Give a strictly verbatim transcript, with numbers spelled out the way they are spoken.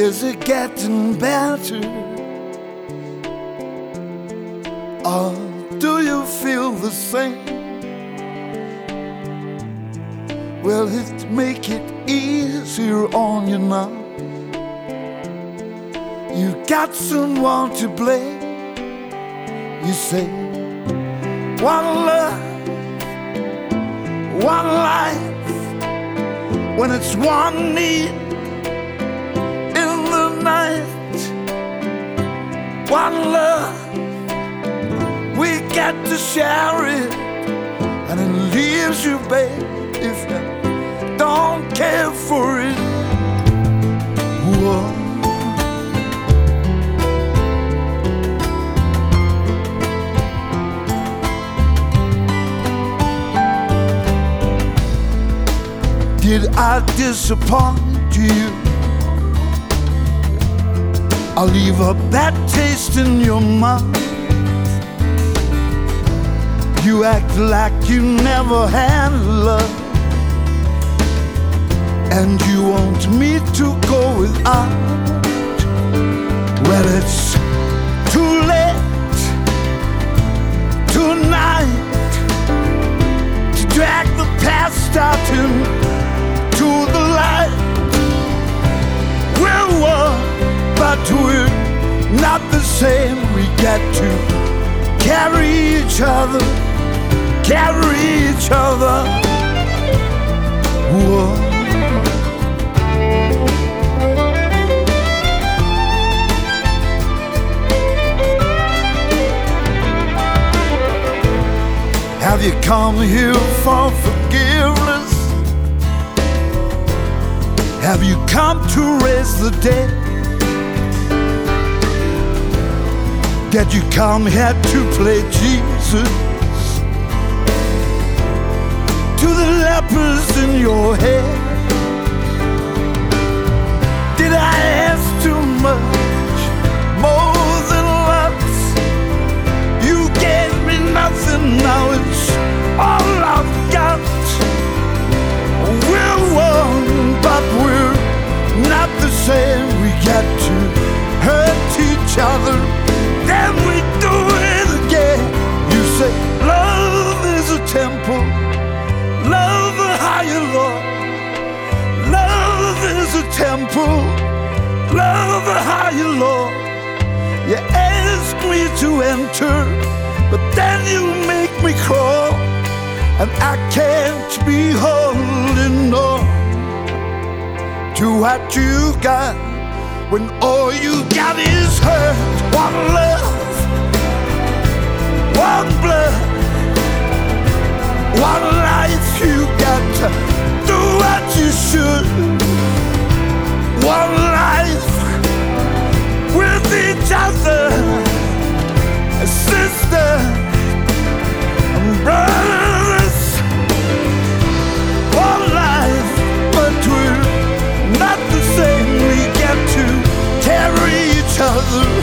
Is it getting better? Or do you feel the same? Will it make it easier on you now? You got someone to blame. You say, one love, one life, when it's one need in the night. One love, we get to share it, and it leaves you, babe, if you don't care for it. Whoa. Did I disappoint you? I'll leave a bad taste in your mouth. You act like you never had love, and you want me to go without. Well, it's too late tonight to drag the past out into the light. We're one, but we're not the same. We got to carry each other, carry each other. Whoa. Have you come here for forgiveness? Have you come to raise the dead? Did you come here to play Jesus to the lepers in your head? Did I ask too much, more than lots? You gave me nothing, now it's all I've got. We're one, but we're not the same. We got to hurt each other, then we do it again. You say love is a temple, love a higher law. Love is a temple, love a higher law. You ask me to enter, but then you make me crawl, and I can't be holding on to what you got when all you got is hurt. One love, one blood, one life. You got to do what you should. One life with each other, a sister and brothers. One life, but we're not the same. We get to carry each other.